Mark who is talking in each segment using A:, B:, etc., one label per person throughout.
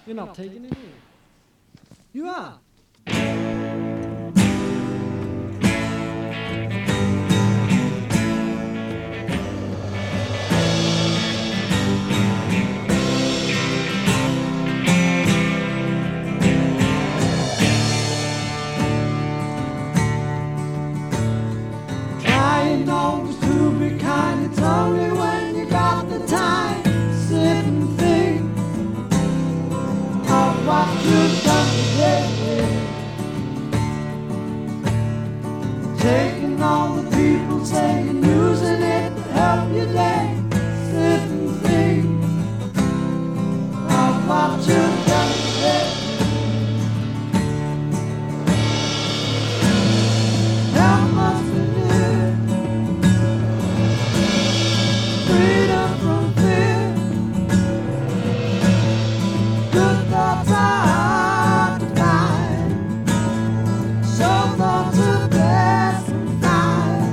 A: You're not taking it in. You are. Trying always to be kind, it's only when you got the time. Sit and think of what you've done today. Taking all the people saying, using it to help your day. Sit and think of what you've done today. Help us to live, freedom from fear. Good thoughts are hard to find, so thoughts are best to find.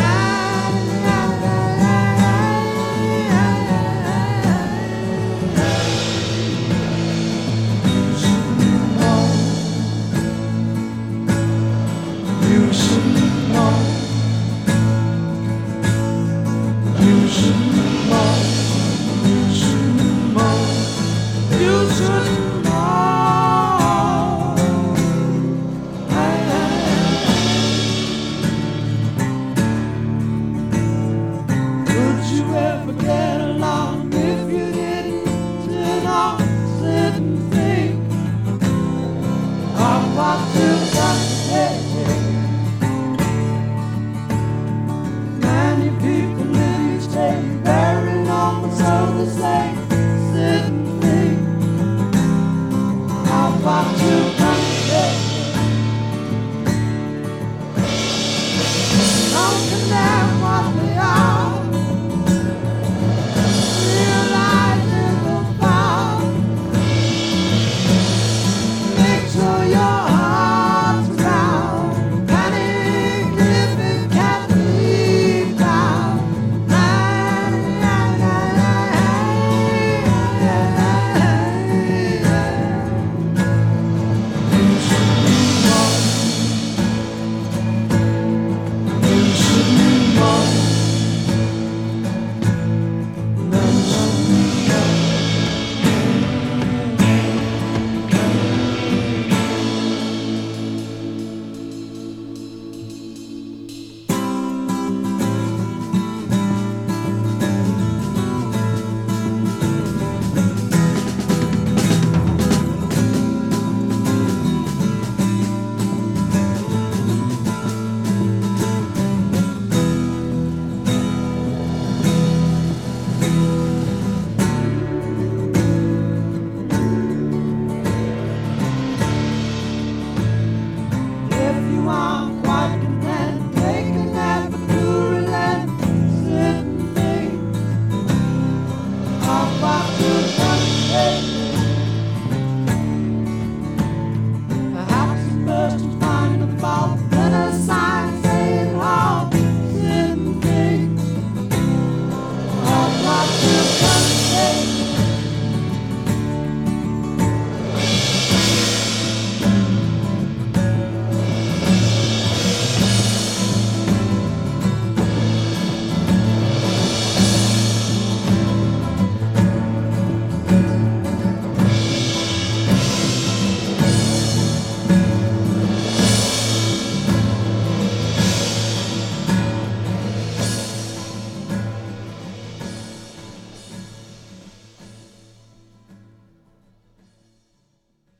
A: You should know, you should know, you should know, you should know. Could you ever get along if you didn't sit on, sit and think of what you've done today? Many people live each day very long, but so they say. Sit and think of what